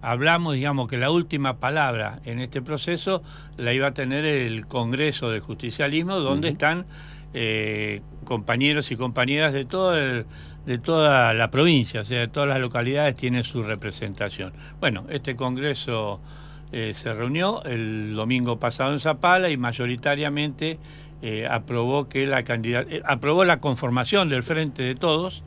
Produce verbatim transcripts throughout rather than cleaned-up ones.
hablamos, digamos, que la última palabra en este proceso la iba a tener el Congreso del Justicialismo, donde uh-huh. están eh, compañeros y compañeras de todo el, de toda la provincia, o sea, de todas las localidades tienen su representación. Bueno, este Congreso eh, se reunió el domingo pasado en Zapala y mayoritariamente eh, aprobó que la candidat- eh, aprobó la conformación del Frente de Todos,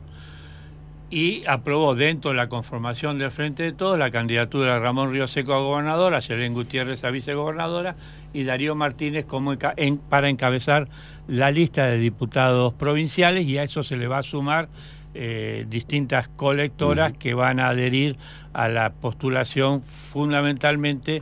y aprobó dentro de la conformación del Frente de Todos la candidatura de Ramón Río Seco a gobernador, a Yelén Gutiérrez a vicegobernadora y Darío Martínez como enca- en, para encabezar la lista de diputados provinciales, y a eso se le va a sumar eh, distintas colectoras uh-huh. que van a adherir a la postulación fundamentalmente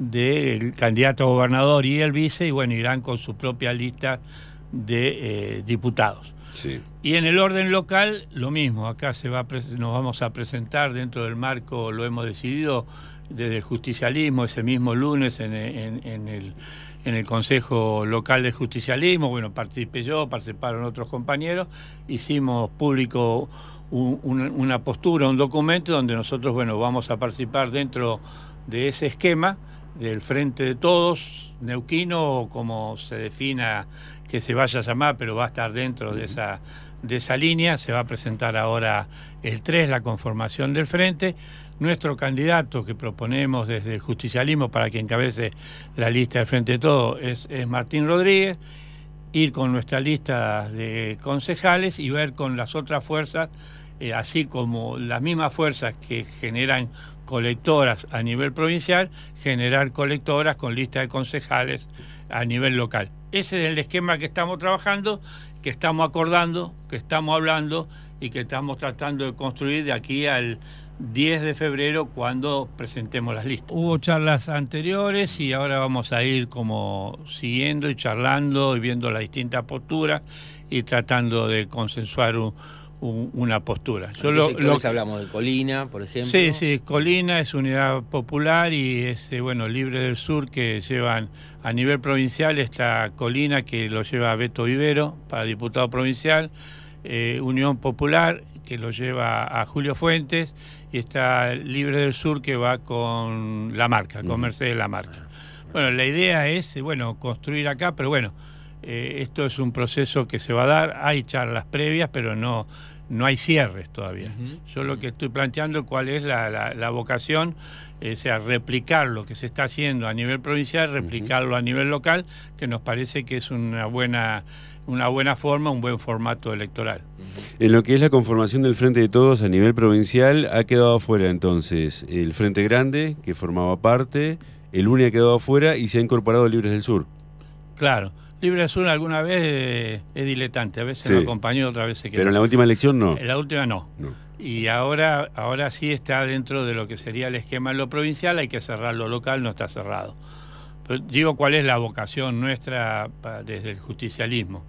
del candidato a gobernador y el vice, y bueno, irán con su propia lista de eh, diputados. Sí. Y en el orden local, lo mismo, acá se va a nos vamos a presentar dentro del marco, lo hemos decidido desde el justicialismo, ese mismo lunes en, en, en, el, en el Consejo Local de Justicialismo, bueno, participé yo, participaron otros compañeros, hicimos público un, un, una postura, un documento donde nosotros, bueno, vamos a participar dentro de ese esquema del Frente de Todos, neuquino, como se defina que se vaya a llamar, pero va a estar dentro de esa, de esa línea. Se va a presentar ahora el tres, la conformación del Frente. Nuestro candidato que proponemos desde el justicialismo para que encabece la lista del Frente de Todos es, es Martín Rodríguez. Ir con nuestra lista de concejales y ver con las otras fuerzas, eh, así como las mismas fuerzas que generan colectoras a nivel provincial, generar colectoras con lista de concejales a nivel local. Ese es el esquema que estamos trabajando, que estamos acordando, que estamos hablando y que estamos tratando de construir de aquí al diez de febrero, cuando presentemos las listas. Hubo charlas anteriores y ahora vamos a ir como siguiendo y charlando y viendo las distintas posturas y tratando de consensuar un, un, una postura. Yo lo, lo que hablamos de Colina, por ejemplo. Sí, sí, Colina es Unidad Popular y es, bueno, Libre del Sur, que llevan a nivel provincial, está Colina, que lo lleva Beto Vivero para diputado provincial, eh, Unión Popular, que lo lleva a Julio Fuentes, y está Libre del Sur, que va con Lamarca, con Mercedes Lamarca. Bueno, la idea es, bueno, construir acá, pero bueno, eh, esto es un proceso que se va a dar, hay charlas previas, pero no, no hay cierres todavía. Uh-huh. Yo lo que estoy planteando cuál es la, la, la vocación, eh, o sea, replicar lo que se está haciendo a nivel provincial, replicarlo uh-huh. a nivel local, que nos parece que es una buena... una buena forma, un buen formato electoral. En lo que es la conformación del Frente de Todos a nivel provincial, ha quedado afuera entonces el Frente Grande, que formaba parte, el U N E ha quedado afuera y se ha incorporado Libres del Sur. Claro, Libres del Sur alguna vez eh, es diletante, a veces sí. lo acompañó, otra vez se quedó. Pero en la última elección no. En la última no. no. Y ahora, ahora sí está dentro de lo que sería el esquema en lo provincial, hay que cerrar lo local, no está cerrado. Pero digo cuál es la vocación nuestra pa, desde el justicialismo.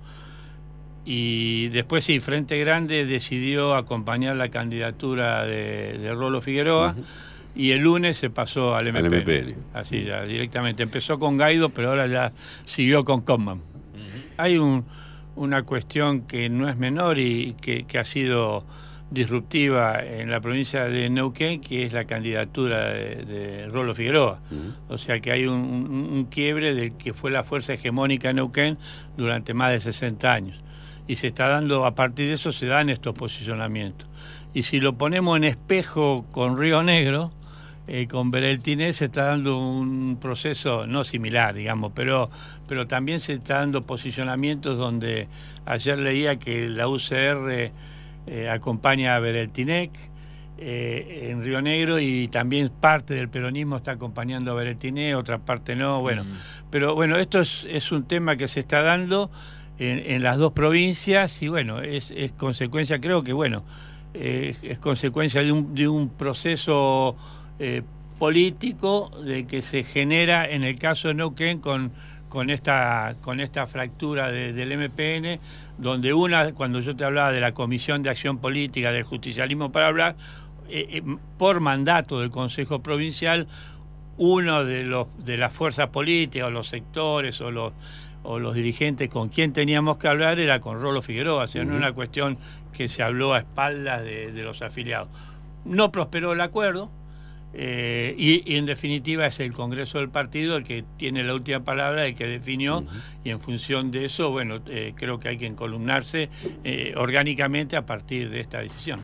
Y después sí, Frente Grande decidió acompañar la candidatura de, de Rolo Figueroa uh-huh. y el lunes se pasó al M P N. Al M P N. Así ya, directamente. Empezó con Gaido, pero ahora ya siguió con Comman. Uh-huh. Hay un, una cuestión que no es menor y que, que ha sido disruptiva en la provincia de Neuquén, que es la candidatura de, de Rolo Figueroa. Uh-huh. O sea que hay un, un, un quiebre del que fue la fuerza hegemónica en Neuquén durante más de sesenta años. Y se está dando, a partir de eso se dan estos posicionamientos. Y si lo ponemos en espejo con Río Negro, eh, con Bereltiné, se está dando un proceso no similar, digamos, pero, pero también se está dando posicionamientos donde ayer leía que la U C R eh, acompaña a Bereltiné eh, en Río Negro, y también parte del peronismo está acompañando a Bereltiné, otra parte no, bueno. Mm. Pero bueno, esto es, es un tema que se está dando En, en las dos provincias y bueno, es, es consecuencia, creo que bueno, eh, es consecuencia de un, de un proceso eh, político de que se genera en el caso de Neuquén con, con, esta, con esta fractura de, del M P N, donde una, cuando yo te hablaba de la Comisión de Acción Política del Justicialismo para hablar, eh, eh, por mandato del Consejo Provincial, uno de, los, de las fuerzas políticas o los sectores o los o los dirigentes con quien teníamos que hablar era con Rolo Figueroa, o sea, uh-huh. no es una cuestión que se habló a espaldas de, de los afiliados. No prosperó el acuerdo, Eh, y, y en definitiva es el Congreso del partido el que tiene la última palabra, el que definió, uh-huh. y en función de eso, bueno, eh, creo que hay que encolumnarse eh, orgánicamente a partir de esta decisión.